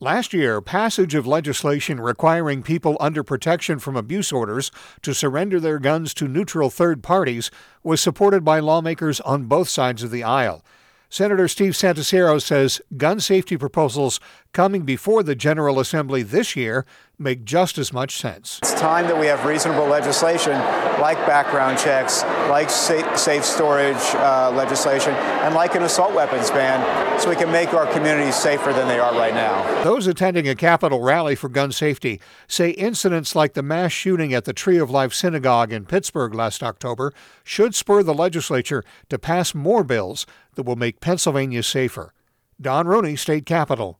Last year, passage of legislation requiring people under protection from abuse orders to surrender their guns to neutral third parties was supported by lawmakers on both sides of the aisle. Senator Steve Santaciero says gun safety proposals coming before the General Assembly this year make just as much sense. It's time that we have reasonable legislation like background checks, like safe storage legislation, and like an assault weapons ban so we can make our communities safer than they are right now. Those attending a Capitol rally for gun safety say incidents like the mass shooting at the Tree of Life Synagogue in Pittsburgh last October should spur the legislature to pass more bills that will make Pennsylvania safer. Don Rooney, State Capitol.